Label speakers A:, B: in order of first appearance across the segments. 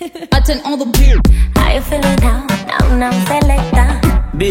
A: I turn all the beer.
B: How you feeling now? Now, selecta.
C: Big.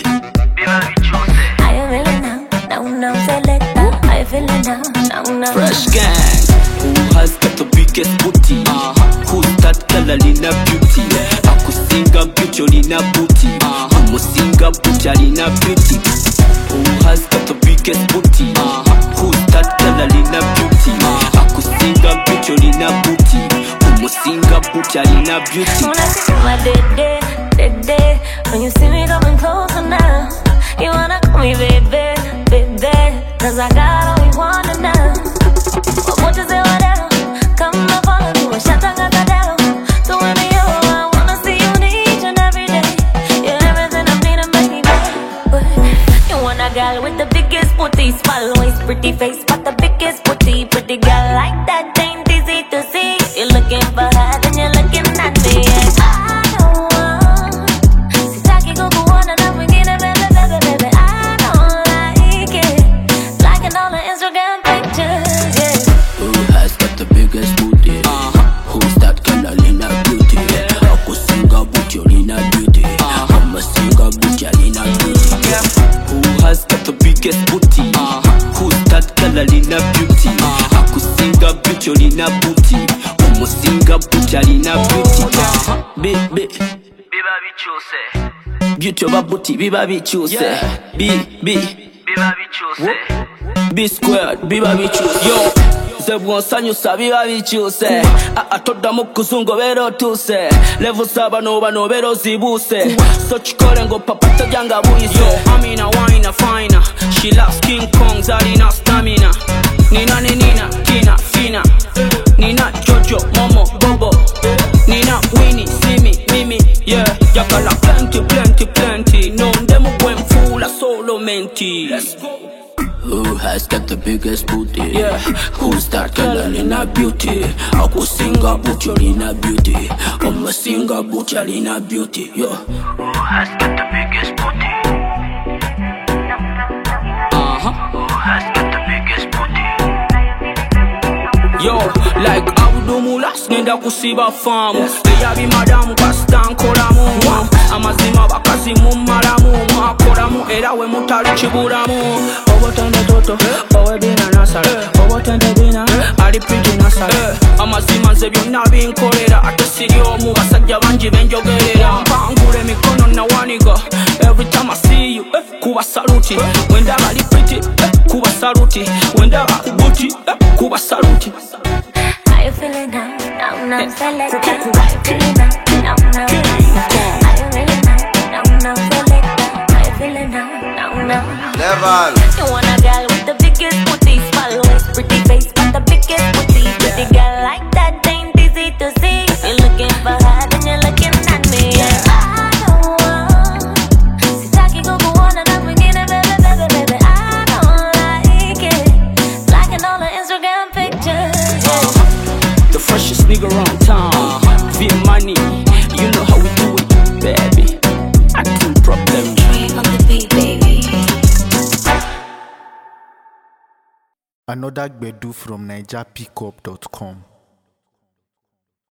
B: How you feeling now, selecta. How you feeling now?
C: Fresh gang. Who has got the biggest booty? Who's that girl in a beauty? Akusinga beauty in a booty. Umusinga beauty in a beauty. Who has got the biggest booty? Who's that girl in a beauty? Akusinga beauty in a booty. Umusinga beauty in a beauty.
B: When I see my day, when you see me coming closer now, you wanna call me baby, cause I got all you wanna know. What you say, whatever, come up on me, shut up, so when I wanna see you each and every day. You're everything I need to make me back. You want a girl with the biggest booty, small waist, pretty face, but the biggest booty. Pretty girl like that ain't easy to see. You're looking for her, then you're looking at me. I don't want Sitaki Goku wanna know we get a baby. I don't like it, liking all the Instagram pictures, yeah.
C: Who has got the biggest booty? Who's that girl in a beauty? Akusinga beauty in a beauty. Umusinga beauty in a beauty. Who has got the biggest booty? Who's that girl in a beauty? Akusinga beauty in a booty. Umusinga beauty in a beauty. Big.
D: Biba bichose.
C: Beauty of a booty, biba bichose. Big.
D: Biba bichose.
C: B squared, biba bichose. Yo, zebwa nsanyusa biba bichose. Atoddamu kuzungu bero tuse. Level saba no bero zibuse. So chikole ngo papa tajanga buyise. Yo, Amina wine fine. She loves King Kong, Zarina stamina. Nina, Tina, Fina. Nina, Jojo, Momo, Bobo. Nina, Winnie, Simi, Mimi. Yeah, yakala plenty. No, ndemu kwen fula solo menti. Let's go. Who has got the biggest booty? Yeah. Who's that girl in a beauty? Akusinga beauty in a beauty. Umusinga beauty in a beauty. Yeah.
D: Who has got the biggest booty? Who has got the biggest booty?
C: Yo, like Abdu Mulas nenda kusiba famu. Eyabi madamu kastan kolamu. Amazima bakazi mumalamu. Akolamu era we mutali kibulamu. Obotende toto, owe bina nasala. Obotende bina, ali pretty nasala. Amazima nze byonna binkolera. Ate siri omu basajja bangi benjogerera. Mpangule mikono na waniga. Every time I see you, kuba saluti. Wenda ali pretty, kuba saluti. Wenda akubuti, kuba saluti.
B: How you feeling now, selecta. How you feeling now, How you feeling now, selecta. How you feeling now?
E: Level.
B: You want a girl with the biggest booty, small waist, pretty face, but the biggest booty. Pretty girl like that ain't easy to see. You're looking for her, then you're looking at me. I don't want Sitaki Goku wanna know we get a baby. I don't like it, liking all the Instagram pictures, yeah.
C: The freshest nigga around town. Via money, you know how we do it, baby. Acting problem.
B: On the beat, baby.
F: Another Gbedu from NigerPickup.com.